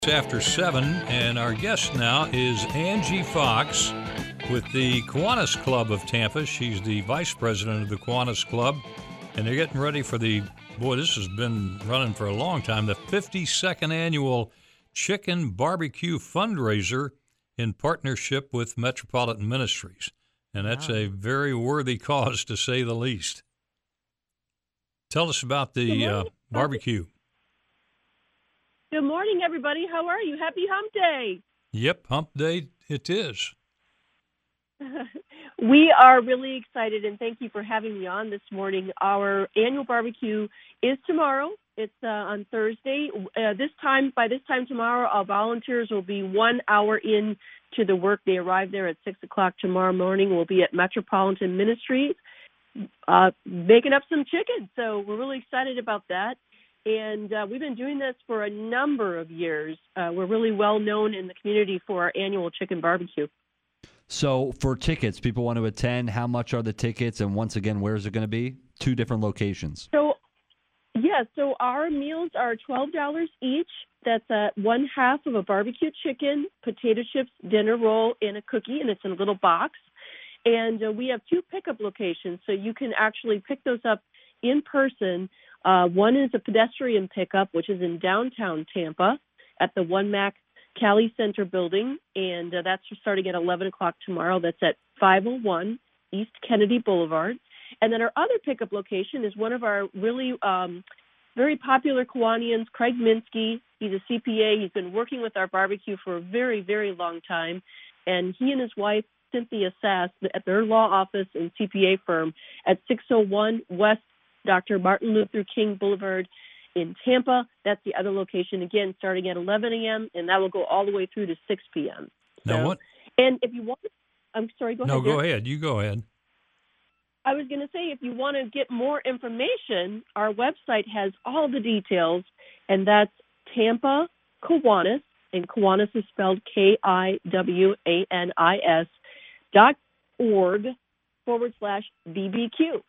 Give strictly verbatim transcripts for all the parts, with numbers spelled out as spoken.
After seven, and our guest now is Angie Fox with the Kiwanis Club of Tampa. She's the vice president of the Kiwanis Club, and they're getting ready for the, boy, this has been running for a long time, the fifty-second annual Chicken Barbecue Fundraiser in partnership with Metropolitan Ministries. And that's wow. a very worthy cause, to say the least. Tell us about the uh, barbecue. Good morning, everybody. How are you? Happy Hump Day. Yep, Hump Day it is. We are really excited, and thank you for having me on this morning. Our annual barbecue is tomorrow. It's uh, on Thursday. Uh, this time, by this time tomorrow, our volunteers will be one hour in to the work. They arrive there at six o'clock tomorrow morning. We'll be at Metropolitan Ministries uh, making up some chicken. So we're really excited about that. And uh, we've been doing this for a number of years. Uh, we're really well known in the community for our annual chicken barbecue. So for tickets, people want to attend, how much are the tickets? And once again, where is it going to be? Two different locations. So, yeah, so our meals are twelve dollars each. That's uh, one half of a barbecue chicken, potato chips, dinner roll, and a cookie, and it's in a little box. And uh, we have two pickup locations, so you can actually pick those up in person. Uh, one is a pedestrian pickup, which is in downtown Tampa at the One Mac Cali Center building, and uh, that's starting at eleven o'clock tomorrow. That's at five oh one East Kennedy Boulevard. And then our other pickup location is one of our really um, very popular Kiwanians, Craig Minsky. He's a C P A. He's been working with our barbecue for a very, very long time, and he and his wife, Cynthia Sass, at their law office and C P A firm at six oh one West Doctor Martin Luther King Boulevard in Tampa. That's the other location, again, starting at eleven a.m., and that will go all the way through to six p.m. Now so, what? And if you want, I'm sorry, go no, ahead. No, go Derek. ahead. You go ahead. I was going to say, if you want to get more information, our website has all the details, and that's Tampa Kiwanis, and Kiwanis is spelled K I W A N I S dot org forward slash B B Q.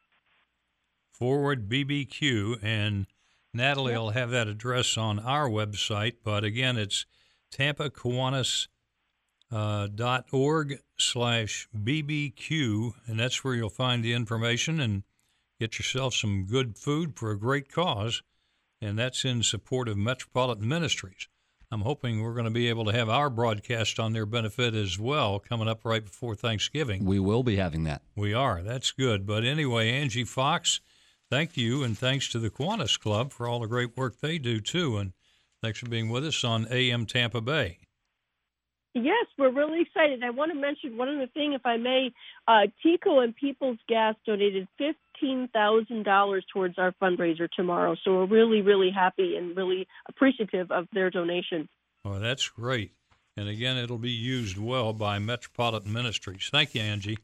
Forward B B Q, and Natalie yep. will have that address on our website, but again, it's Tampa Kiwanis uh, dot org slash B B Q, and that's where you'll find the information and get yourself some good food for a great cause, and that's in support of Metropolitan Ministries. I'm hoping we're going to be able to have our broadcast on their benefit as well coming up right before Thanksgiving. We will be having that. We are. That's good. But anyway, Angie Fox, thank you, and thanks to the Kiwanis Club for all the great work they do, too. And thanks for being with us on A M Tampa Bay. Yes, we're really excited. I want to mention one other thing, if I may. Uh, TECO and People's Gas donated fifteen thousand dollars towards our fundraiser tomorrow. So we're really, really happy and really appreciative of their donation. Oh, that's great. And again, it'll be used well by Metropolitan Ministries. Thank you, Angie.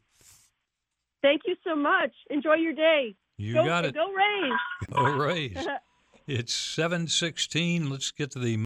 Thank you so much. Enjoy your day. You go, got it. Go Rays. Go Rays. It's seven sixteen. Let's get to the